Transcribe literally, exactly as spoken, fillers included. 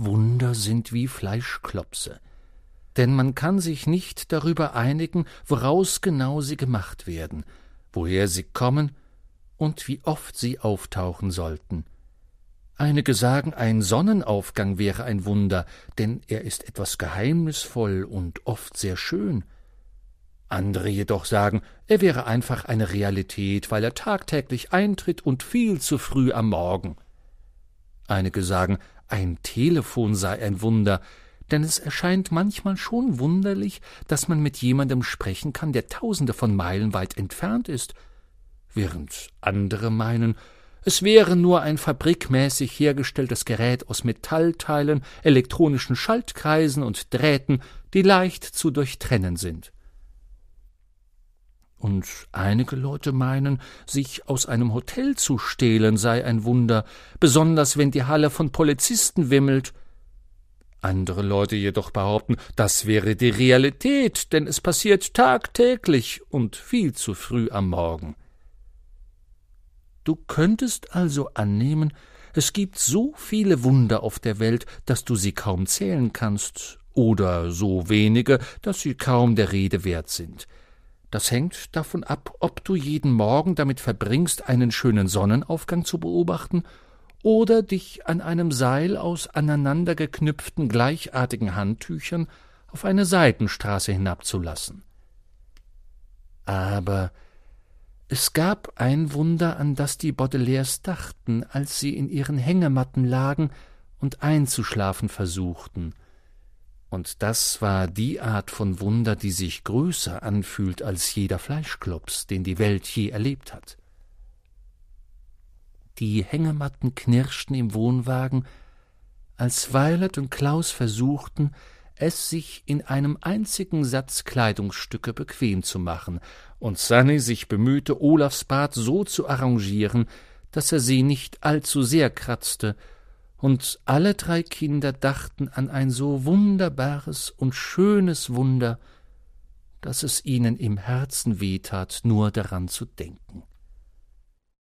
Wunder sind wie Fleischklopse, denn man kann sich nicht darüber einigen, woraus genau sie gemacht werden, woher sie kommen und wie oft sie auftauchen sollten. Einige sagen, ein Sonnenaufgang wäre ein Wunder, denn er ist etwas geheimnisvoll und oft sehr schön. Andere jedoch sagen, er wäre einfach eine Realität, weil er tagtäglich eintritt und viel zu früh am Morgen. Einige sagen, ein Telefon sei ein Wunder, denn es erscheint manchmal schon wunderlich, dass man mit jemandem sprechen kann, der tausende von Meilen weit entfernt ist, während andere meinen, es wäre nur ein fabrikmäßig hergestelltes Gerät aus Metallteilen, elektronischen Schaltkreisen und Drähten, die leicht zu durchtrennen sind. Und einige Leute meinen, sich aus einem Hotel zu stehlen sei ein Wunder, besonders wenn die Halle von Polizisten wimmelt. Andere Leute jedoch behaupten, das wäre die Realität, denn es passiert tagtäglich und viel zu früh am Morgen. Du könntest also annehmen, es gibt so viele Wunder auf der Welt, dass du sie kaum zählen kannst, oder so wenige, dass sie kaum der Rede wert sind. Das hängt davon ab, ob du jeden Morgen damit verbringst, einen schönen Sonnenaufgang zu beobachten oder dich an einem Seil aus aneinandergeknüpften gleichartigen Handtüchern auf eine Seitenstraße hinabzulassen. Aber es gab ein Wunder, an das die Baudelaires dachten, als sie in ihren Hängematten lagen und einzuschlafen versuchten. Und das war die Art von Wunder, die sich größer anfühlt als jeder Fleischklops, den die Welt je erlebt hat. Die Hängematten knirschten im Wohnwagen, als Violet und Klaus versuchten, es sich in einem einzigen Satz Kleidungsstücke bequem zu machen, und Sunny sich bemühte, Olafs Bart so zu arrangieren, dass er sie nicht allzu sehr kratzte, und alle drei Kinder dachten an ein so wunderbares und schönes Wunder, dass es ihnen im Herzen wehtat, nur daran zu denken.